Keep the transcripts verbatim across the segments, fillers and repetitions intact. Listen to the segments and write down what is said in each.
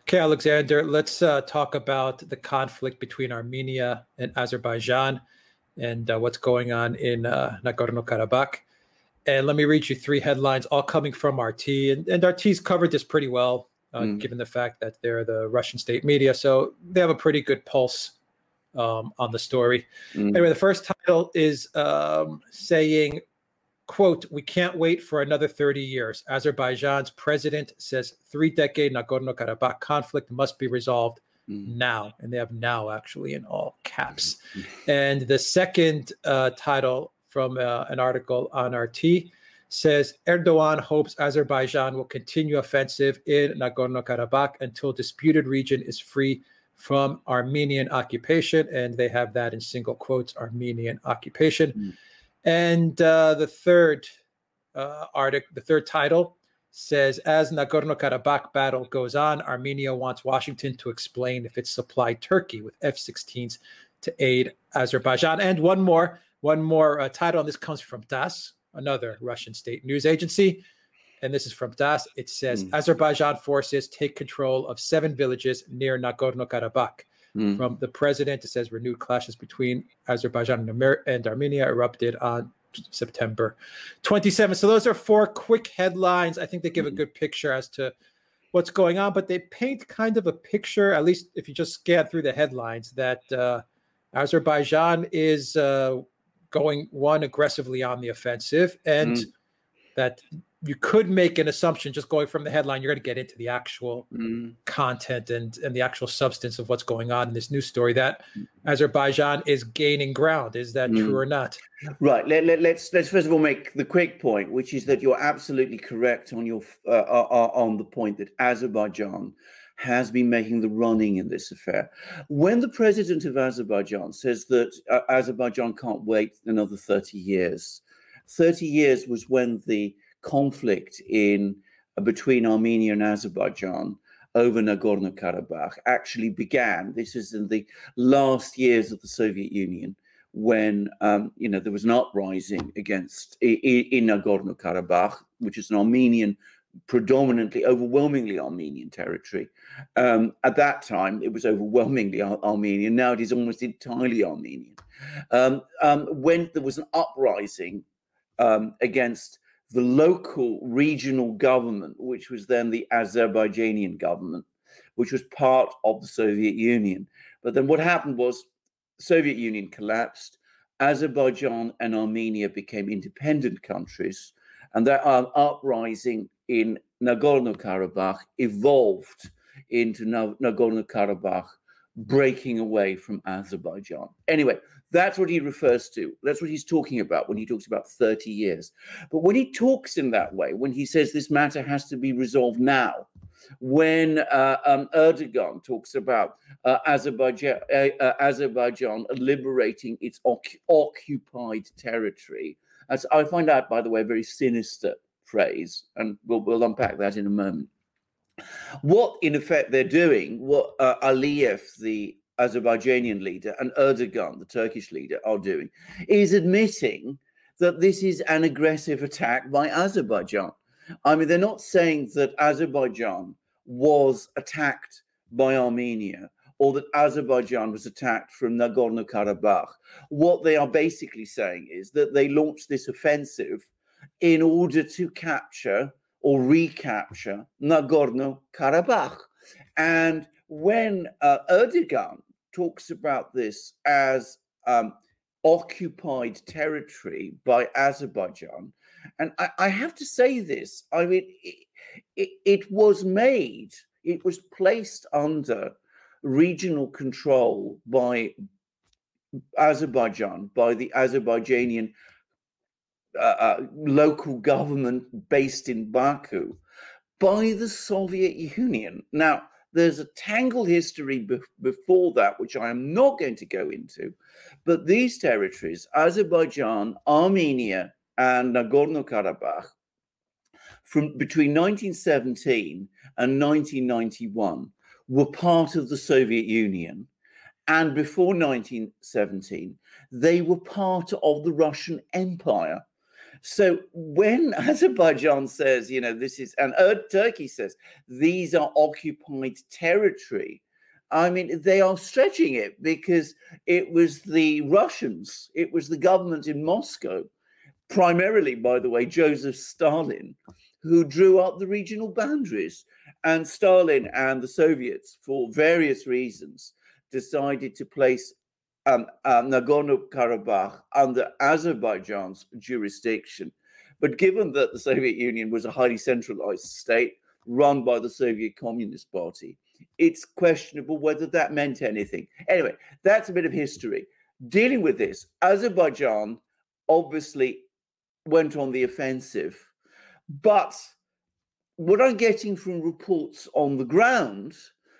Okay, Alexander, let's uh, talk about the conflict between Armenia and Azerbaijan and uh, what's going on in uh, Nagorno-Karabakh. And let me read you three headlines, all coming from R T. And, and R T's covered this pretty well, uh, mm. given the fact that they're the Russian state media. So they have a pretty good pulse um, on the story. Mm. Anyway, the first title is um, saying, quote, "We can't wait for another thirty years. Azerbaijan's president says three-decade Nagorno-Karabakh conflict must be resolved mm. now." And they have "now" actually in all caps. Mm. And the second uh, title from uh, an article on R T says, "Erdogan hopes Azerbaijan will continue offensive in Nagorno-Karabakh until disputed region is free from Armenian occupation." And they have that in single quotes, Armenian occupation. Mm. And uh, the third uh, article, the third title says, "As Nagorno-Karabakh battle goes on, Armenia wants Washington to explain if it supplied Turkey with F sixteens to aid Azerbaijan." And one more, one more uh, title, and this comes from TASS, another Russian state news agency. And this is from TASS. It says, mm. "Azerbaijan forces take control of seven villages near Nagorno-Karabakh." Mm. From the president, it says renewed clashes between Azerbaijan and, Amer- and Armenia erupted on September twenty-seventh. So those are four quick headlines. I think they give mm. a good picture as to what's going on, but they paint kind of a picture, at least if you just scan through the headlines, that uh, Azerbaijan is uh, going, one, aggressively on the offensive, and mm. that you could make an assumption just going from the headline, you're going to get into the actual mm. content and, and the actual substance of what's going on in this news story, that Azerbaijan is gaining ground. Is that mm. true or not? Right. Let, let, let's let's first of all make the quick point, which is that you're absolutely correct on your uh, uh, on the point that Azerbaijan has been making the running in this affair. When the president of Azerbaijan says that uh, Azerbaijan can't wait another thirty years, thirty years was when the conflict in uh, between Armenia and Azerbaijan over Nagorno-Karabakh actually began. This is in the last years of the Soviet Union, when um, you know there was an uprising against in, in Nagorno-Karabakh, which is an Armenian, predominantly, overwhelmingly Armenian territory. Um, at that time, it was overwhelmingly Ar- Armenian. Now it is almost entirely Armenian. Um, um, when there was an uprising um, against the local regional government, which was then the Azerbaijanian government, which was part of the Soviet Union. But then what happened was the Soviet Union collapsed, Azerbaijan and Armenia became independent countries, and that uh, uprising in Nagorno-Karabakh evolved into Na- Nagorno-Karabakh breaking away from Azerbaijan. Anyway, that's what he refers to. That's what he's talking about when he talks about thirty years. But when he talks in that way, when he says this matter has to be resolved now, when uh, um, Erdogan talks about uh, Azerbaijan, uh, uh, Azerbaijan liberating its oc- occupied territory, as I find out, by the way, a very sinister phrase, and we'll, we'll unpack that in a moment. What, in effect, they're doing, what uh, Aliyev, the Azerbaijani leader, and Erdogan, the Turkish leader, are doing, is admitting that this is an aggressive attack by Azerbaijan. I mean, they're not saying that Azerbaijan was attacked by Armenia or that Azerbaijan was attacked from Nagorno-Karabakh. What they are basically saying is that they launched this offensive in order to capture or recapture Nagorno-Karabakh. And when uh, Erdogan talks about this as um, occupied territory by Azerbaijan, and I, I have to say this, I mean, it, it, it was made, it was placed under regional control by Azerbaijan, by the Azerbaijanian Uh, uh, local government based in Baku by the Soviet Union. Now, there's a tangled history be- before that, which I am not going to go into, but these territories, Azerbaijan, Armenia, and Nagorno-Karabakh, from between nineteen seventeen and nineteen ninety-one, were part of the Soviet Union. And before nineteen seventeen, they were part of the Russian Empire. So when Azerbaijan says, you know, this is, and uh, Turkey says, these are occupied territory, I mean, they are stretching it, because it was the Russians, it was the government in Moscow, primarily, by the way, Joseph Stalin, who drew up the regional boundaries. And Stalin and the Soviets, for various reasons, decided to place um, uh, Nagorno-Karabakh under Azerbaijan's jurisdiction. But given that the Soviet Union was a highly centralized state run by the Soviet Communist Party, it's questionable whether that meant anything. Anyway, that's a bit of history. Dealing with this, Azerbaijan obviously went on the offensive. But what I'm getting from reports on the ground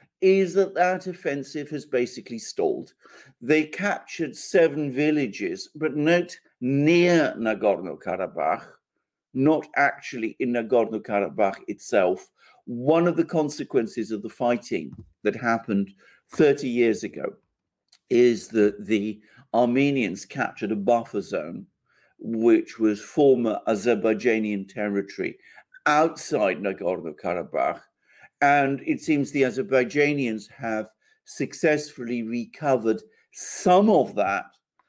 is that that offensive has basically stalled. They captured seven villages, but note, near Nagorno-Karabakh, not actually in Nagorno-Karabakh itself. One of the consequences of the fighting that happened thirty years ago is that the Armenians captured a buffer zone, which was former Azerbaijani territory outside Nagorno-Karabakh. And it seems the Azerbaijanians have successfully recovered some of that.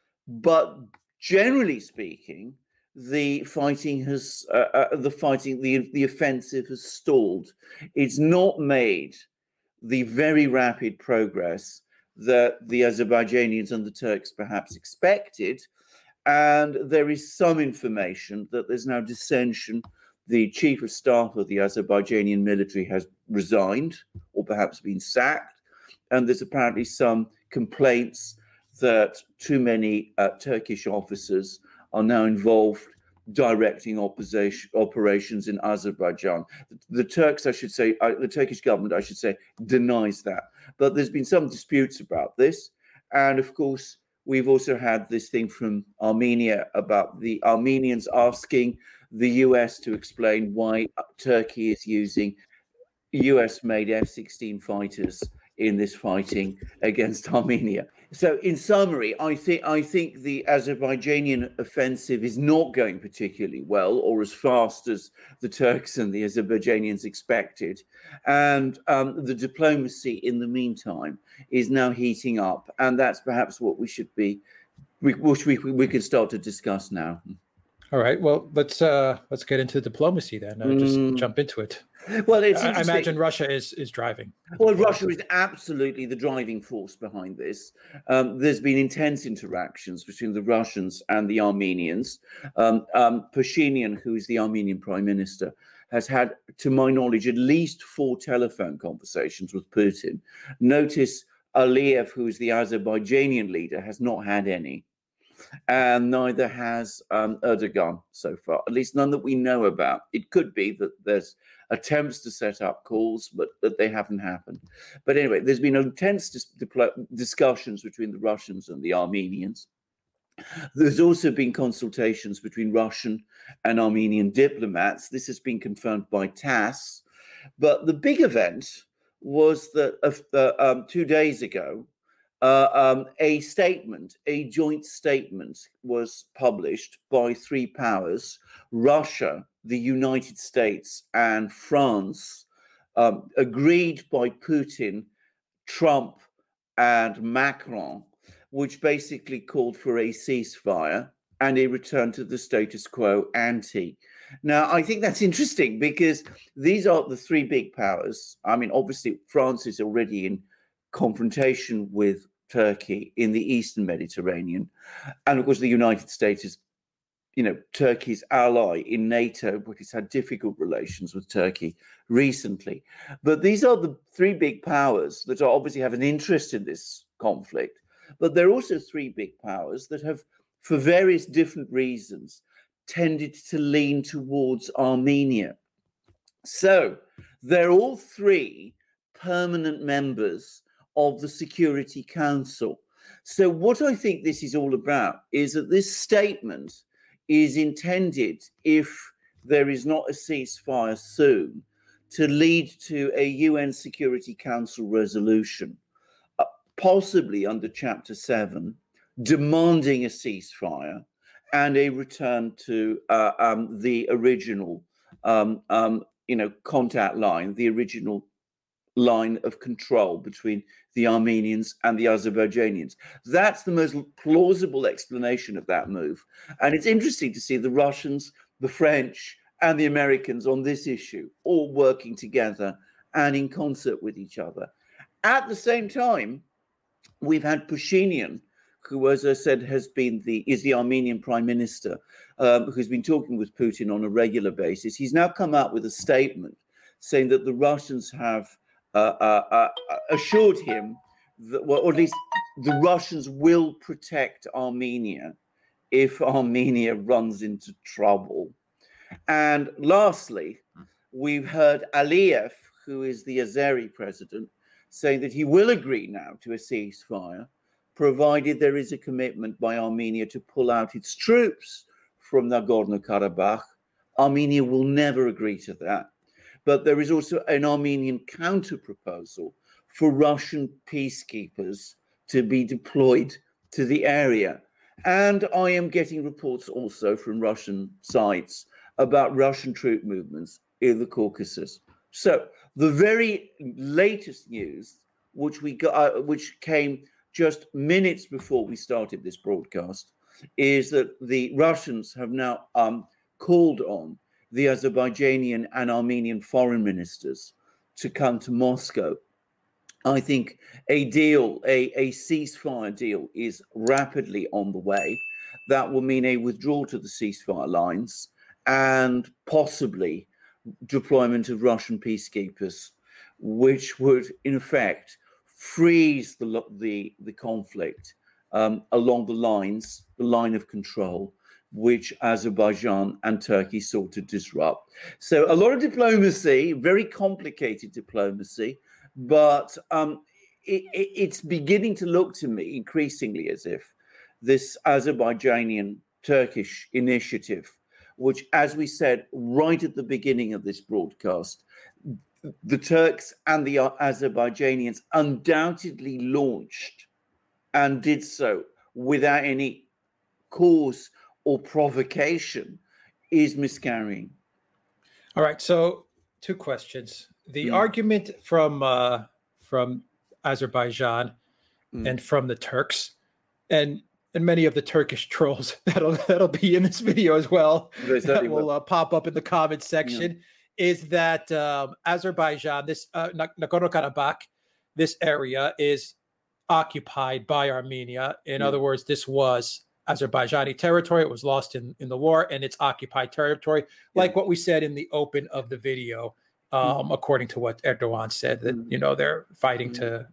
But generally speaking, the fighting has, uh, uh, the fighting, the, the offensive has stalled. It's not made the very rapid progress that the Azerbaijanians and the Turks perhaps expected. And there is some information that there's now dissension. The chief of staff of the Azerbaijani military has resigned or perhaps been sacked. And there's apparently some complaints that too many uh, Turkish officers are now involved directing opposition operations in Azerbaijan. The, the Turks, I should say, uh, the Turkish government, I should say, denies that. But there's been some disputes about this. And of course, we've also had this thing from Armenia about the Armenians asking the U S to explain why Turkey is using U S-made F sixteen fighters in this fighting against Armenia. So in summary, I think I think the Azerbaijani offensive is not going particularly well or as fast as the Turks and the Azerbaijanians expected. And um, the diplomacy in the meantime is now heating up. And that's perhaps what we should be, we, which we, we can start to discuss now. All right. Well, let's uh, let's get into diplomacy then. Uh, just mm. jump into it. Well, it's I imagine Russia is is driving. Well, Russia is absolutely the driving force behind this. Um, there's been intense interactions between the Russians and the Armenians. Um, um, Pashinyan, who is the Armenian prime minister, has had, to my knowledge, at least four telephone conversations with Putin. Notice Aliyev, who is the Azerbaijani leader, has not had any. And neither has um, Erdogan so far, at least none that we know about. It could be that there's attempts to set up calls, but that they haven't happened. But anyway, there's been intense dis- discussions between the Russians and the Armenians. There's also been consultations between Russian and Armenian diplomats. This has been confirmed by TASS. But the big event was that uh, um, two days ago, Uh, um, a statement, a joint statement was published by three powers, Russia, the United States, and France, um, agreed by Putin, Trump, and Macron, which basically called for a ceasefire and a return to the status quo ante. Now, I think that's interesting because these are the three big powers. I mean, obviously, France is already in confrontation with Turkey in the Eastern Mediterranean. And of course, the United States is, you know, Turkey's ally in NATO, but it's had difficult relations with Turkey recently. But these are the three big powers that are obviously have an interest in this conflict. But there are also three big powers that have, for various different reasons, tended to lean towards Armenia. So they're all three permanent members of the Security Council. So what I think this is all about is that this statement is intended, if there is not a ceasefire soon, to lead to a U N Security Council resolution, uh, possibly under Chapter seven, demanding a ceasefire and a return to uh, um, the original, um, um, you know, contact line, the original line of control between the Armenians and the Azerbaijanians. That's the most plausible explanation of that move. And it's interesting to see the Russians, the French, and the Americans on this issue all working together and in concert with each other. At the same time, we've had Pashinyan, who, as I said, has been the is the Armenian prime minister, um, who's been talking with Putin on a regular basis. He's now come out with a statement saying that the Russians have uh, uh, uh, assured him that, well, or at least the Russians will protect Armenia if Armenia runs into trouble. And lastly, we've heard Aliyev, who is the Azeri president, saying that he will agree now to a ceasefire, provided there is a commitment by Armenia to pull out its troops from Nagorno-Karabakh. Armenia will never agree to that. But there is also an Armenian counter-proposal for Russian peacekeepers to be deployed to the area. And I am getting reports also from Russian sites about Russian troop movements in the Caucasus. So the very latest news, which we got, uh, which came just minutes before we started this broadcast, is that the Russians have now um, called on the Azerbaijani and Armenian foreign ministers to come to Moscow. I think a deal, a, a ceasefire deal, is rapidly on the way. That will mean a withdrawal to the ceasefire lines and possibly deployment of Russian peacekeepers, which would, in effect, freeze the the, the conflict um, along the lines, the line of control, which Azerbaijan and Turkey sought to disrupt. So a lot of diplomacy, very complicated diplomacy, but um, it, it, it's beginning to look to me increasingly as if this Azerbaijani Turkish initiative, which, as we said right at the beginning of this broadcast, the Turks and the Azerbaijanians undoubtedly launched and did so without any cause or provocation, is miscarrying. All right, so two questions. The mm. argument from uh, from Azerbaijan mm. and from the Turks, and and many of the Turkish trolls that'll that'll be in this video as well, that will uh, pop up in the comments section, yeah. is that um, Azerbaijan, this uh, Nagorno-Karabakh, this area is occupied by Armenia. In yeah. other words, this was Azerbaijani territory. It was lost in, in the war, and it's occupied territory, like yeah. what we said in the open of the video, um, mm-hmm. according to what Erdogan said, that, mm-hmm. you know, they're fighting mm-hmm.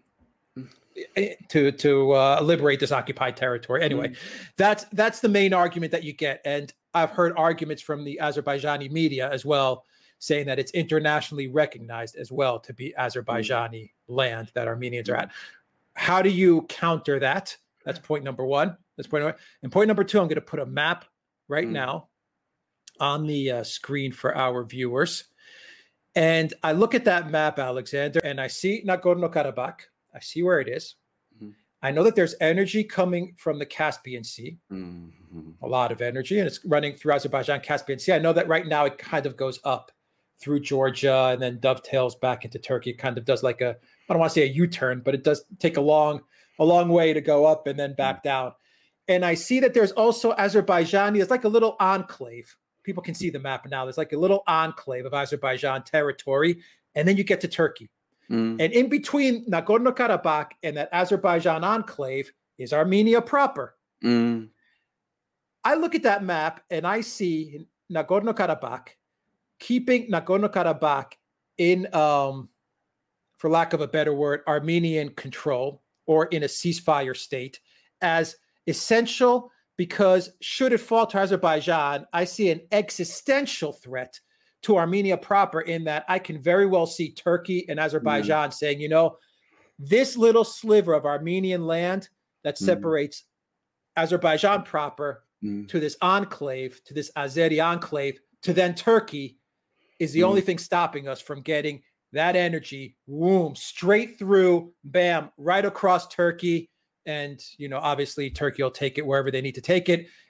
to to to uh, liberate this occupied territory. Anyway, mm-hmm. that's that's the main argument that you get. And I've heard arguments from the Azerbaijani media as well, saying that it's internationally recognized as well to be Azerbaijani mm-hmm. land that Armenians are at. How do you counter that? That's point number one. That's point number one. And point number two, I'm going to put a map right mm. now on the uh, screen for our viewers. And I look at that map, Alexander, and I see Nagorno-Karabakh. I see where it is. Mm-hmm. I know that there's energy coming from the Caspian Sea, mm-hmm. a lot of energy, and it's running through Azerbaijan, Caspian Sea. I know that right now it kind of goes up through Georgia and then dovetails back into Turkey. It kind of does like a, I don't want to say a U-turn, but it does take a long, a long way to go up and then back down. And I see that there's also Azerbaijan. It's like a little enclave. People can see the map now. There's like a little enclave of Azerbaijan territory. And then you get to Turkey. Mm. And in between Nagorno-Karabakh and that Azerbaijan enclave is Armenia proper. Mm. I look at that map and I see Nagorno-Karabakh, keeping Nagorno-Karabakh in, um, for lack of a better word, Armenian control or in a ceasefire state as essential, because should it fall to Azerbaijan, I see an existential threat to Armenia proper, in that I can very well see Turkey and Azerbaijan mm. saying, you know, this little sliver of Armenian land that separates mm. Azerbaijan proper mm. to this enclave, to this Azeri enclave, to then Turkey, is the mm. only thing stopping us from getting that energy, boom, straight through, bam, right across Turkey. And, you know, obviously Turkey will take it wherever they need to take it.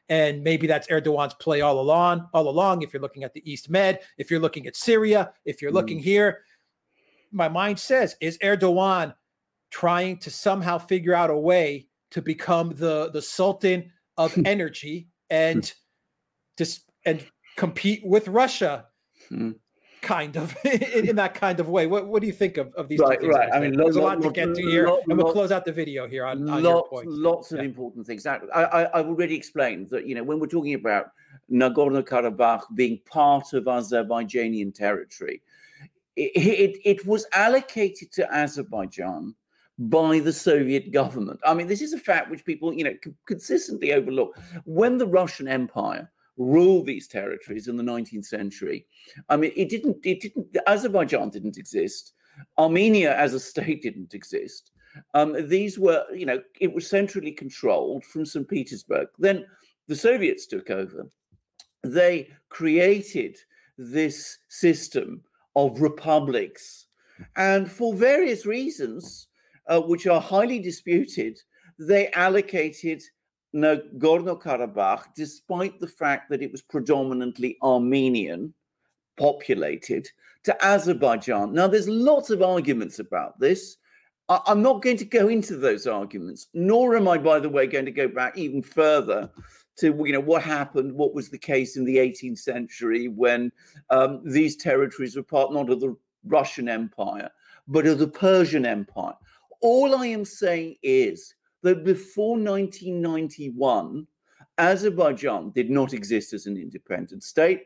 And maybe that's Erdogan's play all along, all along. If you're looking at the East Med, if you're looking at Syria, if you're looking mm. here, my mind says, is Erdogan trying to somehow figure out a way to become the, the sultan of energy and just and compete with Russia, mm. kind of in, in that kind of way? What what do you think of, of these right, two things? Right, I mean, there's lot, a lot lot, to get lot, to here, lot, and we'll lot, close out the video here on, on lot, your points. Lots of yeah. important things. I, I, I've already explained that, you know, when we're talking about Nagorno-Karabakh being part of Azerbaijani territory, it, it, it was allocated to Azerbaijan by the Soviet government. I mean, this is a fact which people, you know, consistently overlook. When the Russian Empire ruled these territories in the nineteenth century, I mean, it didn't, it didn't, Azerbaijan didn't exist. Armenia as a state didn't exist. Um, these were, you know, it was centrally controlled from Saint Petersburg. Then the Soviets took over. They created this system of republics. And for various reasons, uh, which are highly disputed, they allocated Nagorno-Karabakh, despite the fact that it was predominantly Armenian populated, to Azerbaijan. Now, there's lots of arguments about this. I- I'm not going to go into those arguments, nor am I, by the way, going to go back even further to, you know, what happened, what was the case in the eighteenth century when um, these territories were part not of the Russian Empire, but of the Persian Empire. All I am saying is that before nineteen ninety-one, Azerbaijan did not exist as an independent state.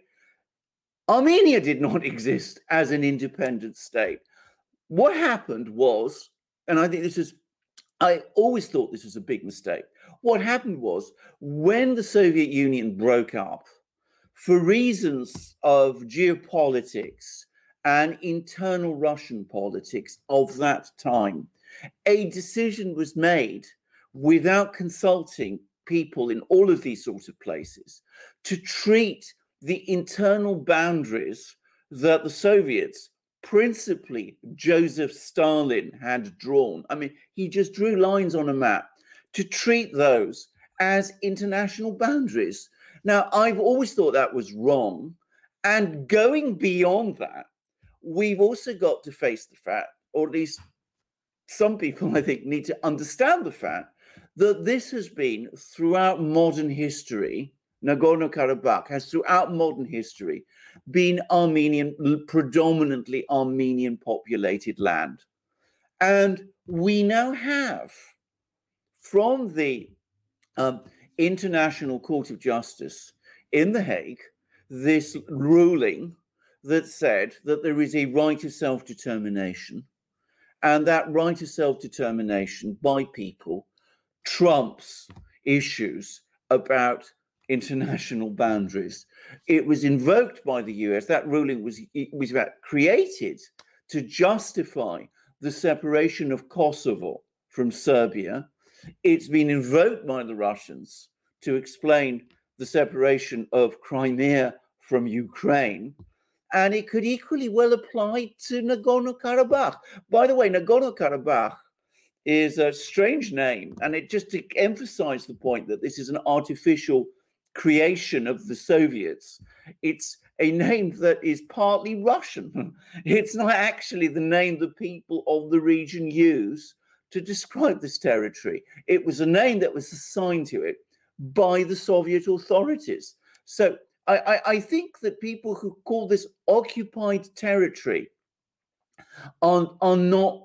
Armenia did not exist as an independent state. What happened was, and I think this is, I always thought this was a big mistake. What happened was, when the Soviet Union broke up, for reasons of geopolitics and internal Russian politics of that time, a decision was made without consulting people in all of these sorts of places to treat the internal boundaries that the Soviets, principally Joseph Stalin, had drawn. I mean, he just drew lines on a map to treat those as international boundaries. Now, I've always thought that was wrong. And going beyond that, we've also got to face the fact, or at least some people, I think, need to understand the fact that this has been throughout modern history. Nagorno-Karabakh has throughout modern history been Armenian, predominantly Armenian populated land. And we now have, from the um, International Court of Justice in The Hague, this ruling that said that there is a right of self-determination, and that right of self-determination by people trumps issues about international boundaries. It was invoked by the U S. That ruling was, it was about created to justify the separation of Kosovo from Serbia. It's been invoked by the Russians to explain the separation of Crimea from Ukraine. And it could equally well apply to Nagorno-Karabakh. By the way, Nagorno-Karabakh is a strange name, and it just to emphasize the point that this is an artificial creation of the Soviets. It's a name that is partly Russian. It's not actually the name the people of the region use to describe this territory. It was a name that was assigned to it by the Soviet authorities. So I, I, I think that people who call this occupied territory are, are not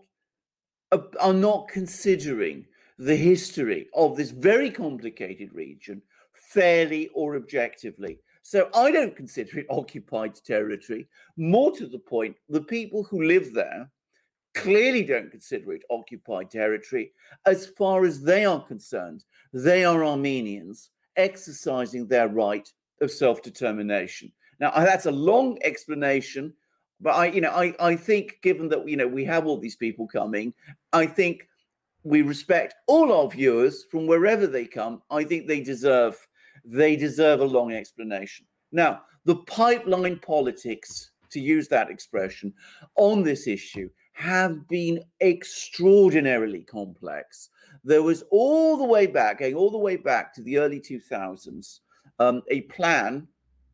are not considering the history of this very complicated region fairly or objectively. So I don't consider it occupied territory. More to the point, the people who live there clearly don't consider it occupied territory. As far as they are concerned, they are Armenians exercising their right of self-determination. Now, that's a long explanation, but I, you know, I, I think given that, you know, we have all these people coming, I think we respect all our viewers from wherever they come. I think they deserve, they deserve a long explanation. Now, the pipeline politics, to use that expression, on this issue have been extraordinarily complex. There was all the way back, going all the way back to the early two thousands, um, a plan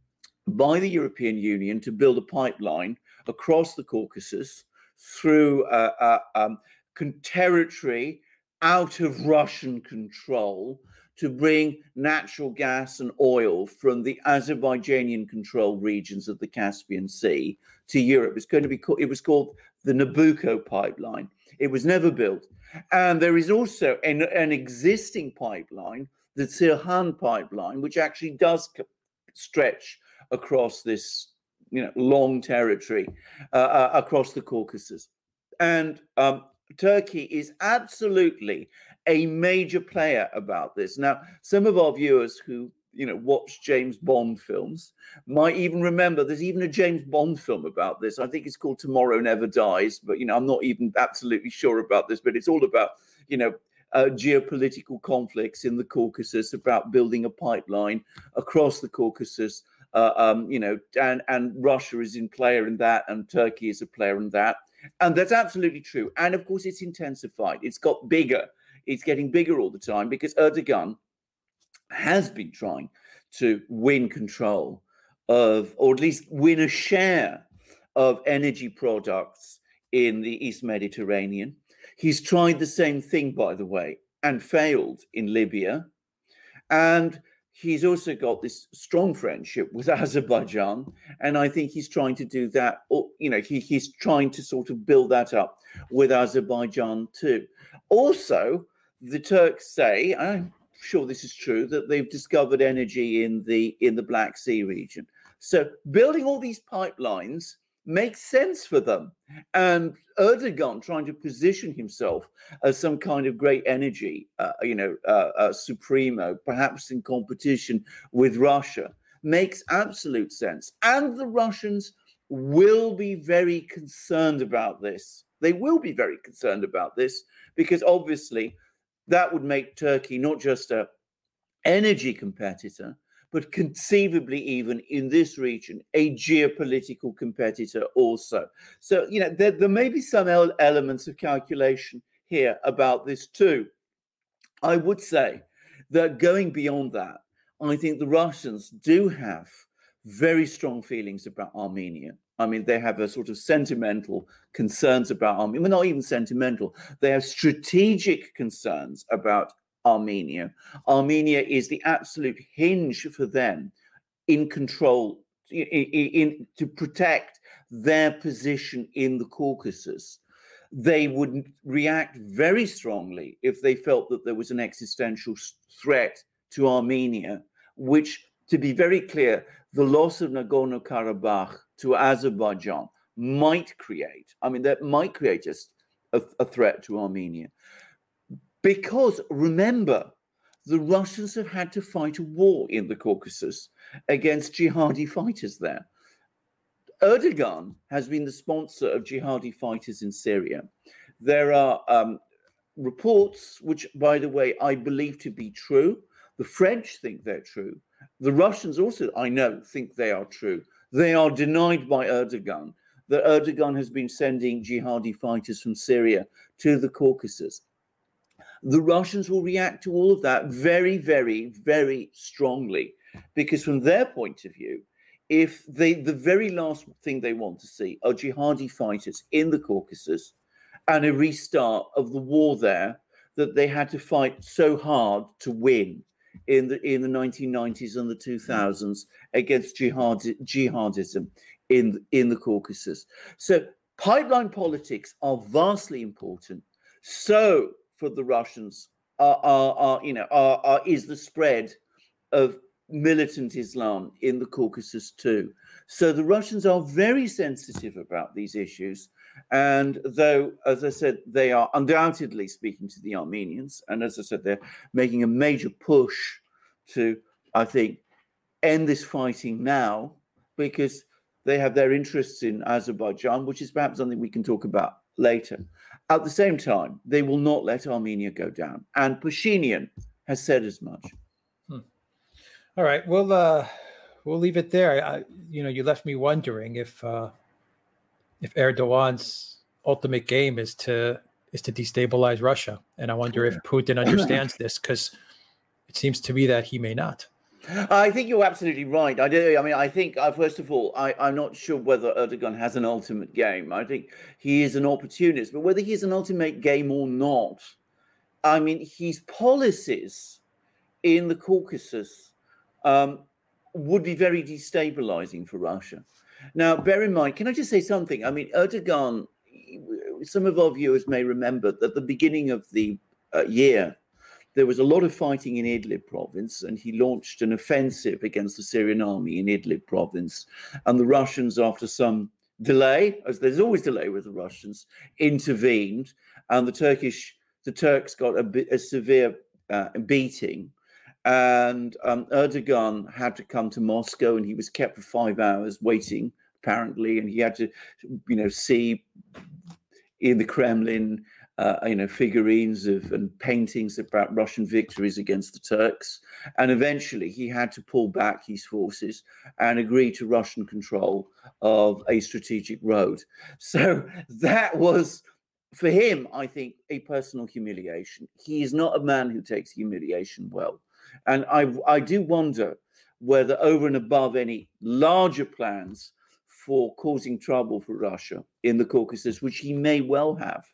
by the European Union to build a pipeline across the Caucasus through uh, uh, um, territory out of Russian control to bring natural gas and oil from the Azerbaijani-controlled regions of the Caspian Sea to Europe. It's going to be called, it was called the Nabucco pipeline. It was never built. And there is also an, an existing pipeline, the Sirhan pipeline, which actually does stretch across this, you know, long territory uh, uh, across the Caucasus. And um, Turkey is absolutely a major player about this. Now, some of our viewers who, you know, watch James Bond films might even remember there's even a James Bond film about this. I think it's called Tomorrow Never Dies, but, you know, I'm not even absolutely sure about this, but it's all about, you know, uh, geopolitical conflicts in the Caucasus, about building a pipeline across the Caucasus, uh, um, you know, and, and Russia is in player in that, and Turkey is a player in that. And that's absolutely true. And of course, it's intensified. It's got bigger. It's getting bigger all the time because Erdogan has been trying to win control of, or at least win a share of energy products in the East Mediterranean. He's tried the same thing, by the way, and failed in Libya. And he's also got this strong friendship with Azerbaijan, and I think he's trying to do that. Or, you know, he, he's trying to sort of build that up with Azerbaijan too. Also, the Turks say, I'm sure this is true, that they've discovered energy in the in the Black Sea region. So building all these pipelines makes sense for them. And Erdogan trying to position himself as some kind of great energy, uh, you know, uh, uh, supremo, perhaps in competition with Russia, makes absolute sense. And the Russians will be very concerned about this. They will be very concerned about this because obviously that would make Turkey not just an energy competitor, but conceivably even in this region, a geopolitical competitor also. So, you know, there, there may be some elements of calculation here about this too. I would say that going beyond that, I think the Russians do have very strong feelings about Armenia. I mean, they have a sort of sentimental concerns about Armenia. Well, not even sentimental. They have strategic concerns about Armenia. Armenia is the absolute hinge for them in control, in, in, in to protect their position in the Caucasus. They would react very strongly if they felt that there was an existential threat to Armenia, which, to be very clear, the loss of Nagorno-Karabakh to Azerbaijan might create. I mean, that might create a, a, a threat to Armenia. Because remember, the Russians have had to fight a war in the Caucasus against jihadi fighters there. Erdogan has been the sponsor of jihadi fighters in Syria. There are um, reports, which, by the way, I believe to be true. The French think they're true. The Russians also, I know, think they are true. They are denied by Erdogan, that Erdogan has been sending jihadi fighters from Syria to the Caucasus. The Russians will react to all of that very, very, very strongly, because from their point of view, if they, the very last thing they want to see are jihadi fighters in the Caucasus and a restart of the war there that they had to fight so hard to win in the in the nineteen nineties and the two thousands against jihad, jihadism in, in the Caucasus. So pipeline politics are vastly important. So for the Russians are, are, are you know, are, are, is the spread of militant Islam in the Caucasus too. So the Russians are very sensitive about these issues. And though, as I said, they are undoubtedly speaking to the Armenians, and as I said, they're making a major push to, I think, end this fighting now, because they have their interests in Azerbaijan, which is perhaps something we can talk about later. At the same time, they will not let Armenia go down. And Pashinyan has said as much. Hmm. All right, we'll uh, we'll leave it there. I, you know, you left me wondering if uh, if Erdogan's ultimate game is to is to destabilize Russia, and I wonder if Putin understands this, because it seems to me that he may not. I think you're absolutely right. I do. I mean, I think, uh, first of all, I, I'm not sure whether Erdogan has an ultimate game. I think he is an opportunist, but whether he's an ultimate game or not, I mean, his policies in the Caucasus um, would be very destabilizing for Russia. Now, bear in mind, can I just say something? I mean, Erdogan, some of our viewers may remember that at the beginning of the uh, year, there was a lot of fighting in Idlib province, and he launched an offensive against the Syrian army in Idlib province. And the Russians, after some delay, as there's always delay with the Russians, intervened, and the Turkish, the Turks got a, a severe uh, beating. And um, Erdogan had to come to Moscow, and he was kept for five hours waiting, apparently, and he had to, you know, see in the Kremlin, uh, you know, figurines of and paintings about Russian victories against the Turks. And eventually he had to pull back his forces and agree to Russian control of a strategic road. So that was, for him, I think, a personal humiliation. He is not a man who takes humiliation well. And I, I do wonder whether, over and above any larger plans for causing trouble for Russia in the Caucasus, which he may well have,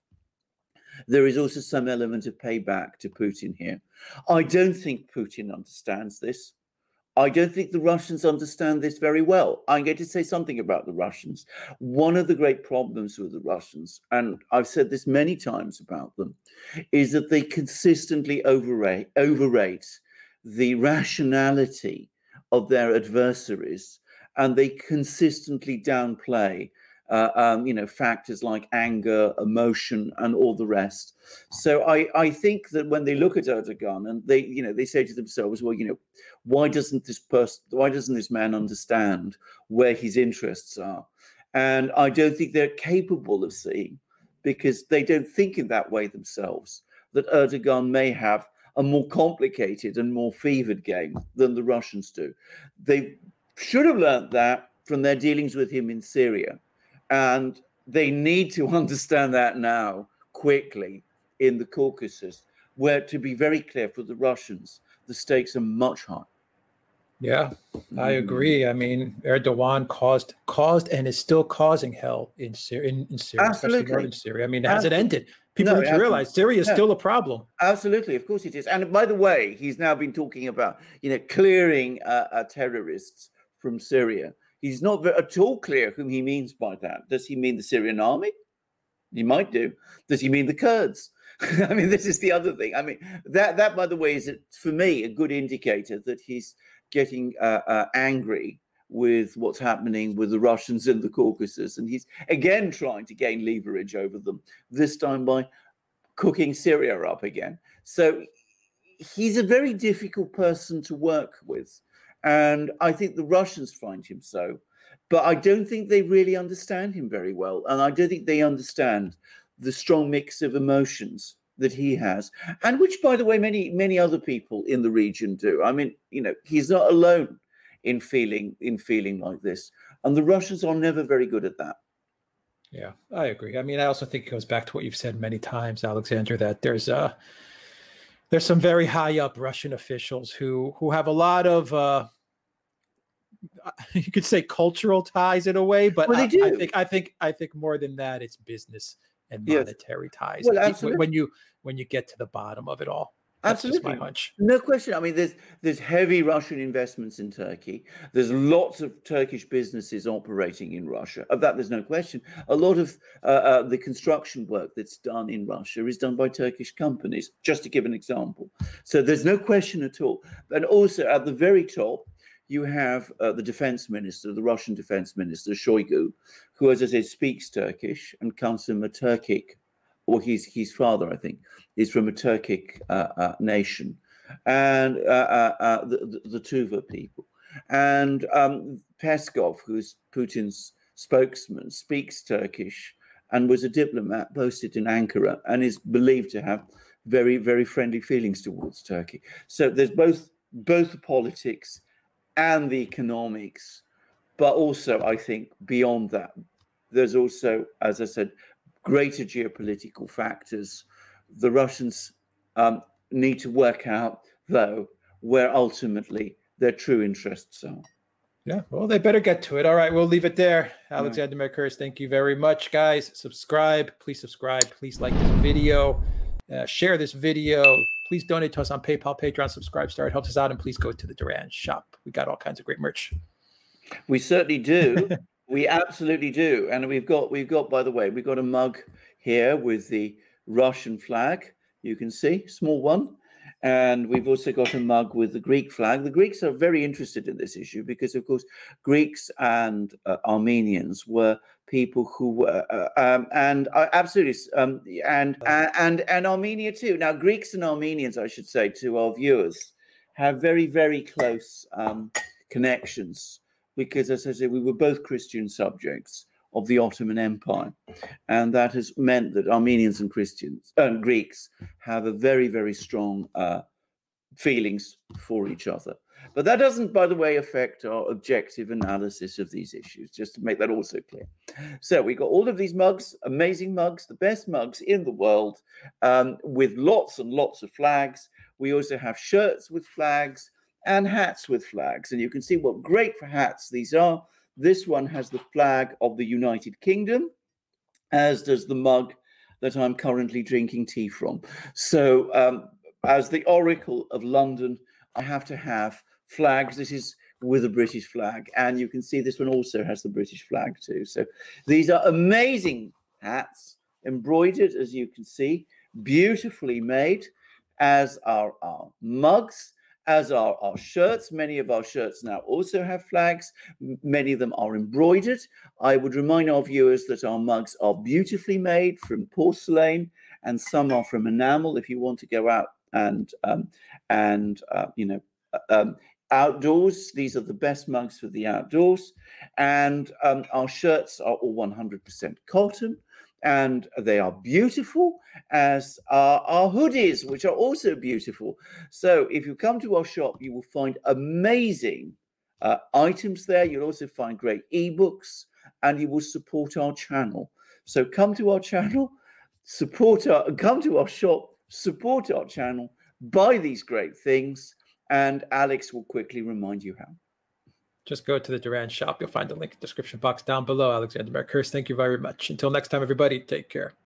there is also some element of payback to Putin here. I don't think Putin understands this. I don't think the Russians understand this very well. I'm going to say something about the Russians. One of the great problems with the Russians, and I've said this many times about them, is that they consistently overrate, overrate the rationality of their adversaries, and they consistently downplay Uh, um, you know, factors like anger, emotion, and all the rest. So I, I think that when they look at Erdogan and they, you know, they say to themselves, well, you know, why doesn't this person, why doesn't this man understand where his interests are? And I don't think they're capable of seeing, because they don't think in that way themselves, that Erdogan may have a more complicated and more fevered game than the Russians do. They should have learned that from their dealings with him in Syria. And they need to understand that now quickly in the Caucasus, where, to be very clear, for the Russians, the stakes are much higher. Yeah, I agree. I mean, Erdogan caused caused and is still causing hell in Syria, in, in Syria, especially northern Syria. I mean, it hasn't ended. People No, need to realize Syria is no. still a problem. Absolutely, of course it is. And by the way, he's now been talking about, you know, clearing uh, uh, terrorists from Syria. He's not at all clear whom he means by that. Does he mean the Syrian army? He might do. Does he mean the Kurds? I mean, this is the other thing. I mean, that, that by the way, is, for me, a good indicator that he's getting uh, uh, angry with what's happening with the Russians in the Caucasus. And he's, again, trying to gain leverage over them, this time by cooking Syria up again. So he's a very difficult person to work with. And I think the Russians find him so, but I don't think they really understand him very well. And I don't think they understand the strong mix of emotions that he has, and which, by the way, many, many other people in the region do. I mean, you know, he's not alone in feeling, in feeling like this. And the Russians are never very good at that. Yeah, I agree. I mean, I also think it goes back to what you've said many times, Alexander, that there's a, There's some very high up Russian officials who who have a lot of, uh, you could say, cultural ties in a way, but well, I, they do. I think I think I think more than that, it's business and monetary yes. ties. Well, absolutely. When you when you get to the bottom of it all. That's Absolutely, just my hunch. No question. I mean, there's there's heavy Russian investments in Turkey. There's lots of Turkish businesses operating in Russia. Of that, there's no question. A lot of uh, uh, the construction work that's done in Russia is done by Turkish companies, just to give an example. So there's no question at all. And also at the very top, you have uh, the defense minister, the Russian defense minister, Shoigu, who, as I said, speaks Turkish and comes from a Turkic, or his his father, I think, is from a Turkic uh, uh, nation, and uh, uh, uh, the, the, the Tuva people. And um, Peskov, who's Putin's spokesman, speaks Turkish and was a diplomat posted in Ankara and is believed to have very, very friendly feelings towards Turkey. So there's both both the politics and the economics, but also, I think, beyond that, there's also, as I said, greater geopolitical factors. The Russians um, need to work out, though, where ultimately their true interests are. Yeah, well, they better get to it. All right, we'll leave it there. Alexander Mercouris, thank you very much, guys. Subscribe. Please subscribe. Please like this video. Uh, share this video. Please donate to us on PayPal, Patreon, Subscribestar. It helps us out. And please go to the Duran shop. We got all kinds of great merch. We certainly do. We absolutely do. And we've got, we've got, by the way, we've got a mug here with the Russian flag. You can see, small one. And we've also got a mug with the Greek flag. The Greeks are very interested in this issue because, of course, Greeks and uh, Armenians were people who were, uh, um, and uh, absolutely, um, and, and and and Armenia too. Now, Greeks and Armenians, I should say, to our viewers, have very, very close um, connections because, as I said, we were both Christian subjects of the Ottoman Empire, and that has meant that Armenians and Christians and uh, Greeks have a very, very strong uh, feelings for each other. But that doesn't, by the way, affect our objective analysis of these issues, just to make that also clear. So we got all of these mugs, amazing mugs, the best mugs in the world, um, with lots and lots of flags. We also have shirts with flags and hats with flags, and you can see what great for hats these are. This one has the flag of the United Kingdom, as does the mug that I'm currently drinking tea from. So um, as the Oracle of London, I have to have flags. This is with a British flag. And you can see this one also has the British flag too. So these are amazing hats, embroidered, as you can see, beautifully made, as are our mugs, as are our shirts. Many of our shirts now also have flags. Many of them are embroidered. I would remind our viewers that our mugs are beautifully made from porcelain, and some are from enamel. If you want to go out and, um, and uh, you know, um, outdoors, these are the best mugs for the outdoors. And um, our shirts are all one hundred percent cotton, and they are beautiful, as are our hoodies, which are also beautiful. So if you come to our shop, you will find amazing uh, items there. You'll also find great ebooks, and you will support our channel. So come to our channel, support our, come to our shop, support our channel, buy these great things, and Alex will quickly remind you how. Just go to the Duran shop. You'll find the link in the description box down below. Alexander Mercouris, thank you very much. Until next time, everybody, take care.